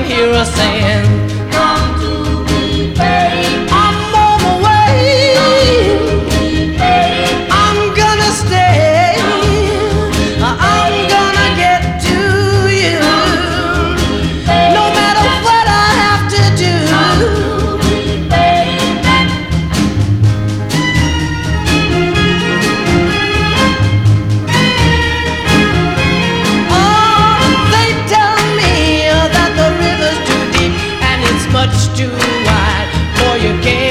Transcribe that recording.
hear her saying, come to me, babe. I'm on my way. I'm gonna stay. I'm gonna get to you. No matter what I have to do. Oh, they tell me that the river's too deep and it's much too wide for your game.